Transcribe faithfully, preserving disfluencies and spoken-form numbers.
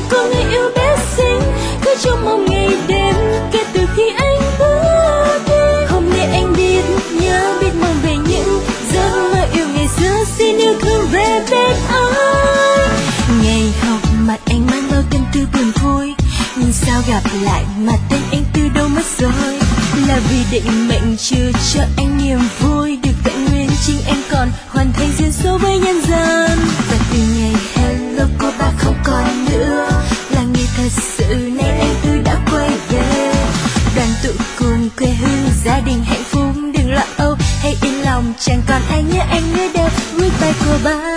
có người yêu bé xinh, cứ trong mong ngày đêm kể từ khi anh bước đi. Hôm nay anh biết nhớ, biết mong về những giấc mơ yêu ngày xưa, xin yêu thương về bên anh. Ngày học mặt anh mang bao tâm tư buồn vui, nhưng sao gặp lại mà tên anh từ đâu mất rồi. Là vì định mệnh chưa cho anh niềm vui, được vẹn nguyên chính em còn hoàn thành duyên số với nhân gian. Và từ ngày hello cô bác không còn nữa, là nghe thật sự nay anh từ đã quay về. Đoàn tụ cùng quê hương, gia đình hạnh phúc, đừng lo âu hay yên lòng, chẳng còn ai nhớ anh nữa đâu. Goodbye cô bác.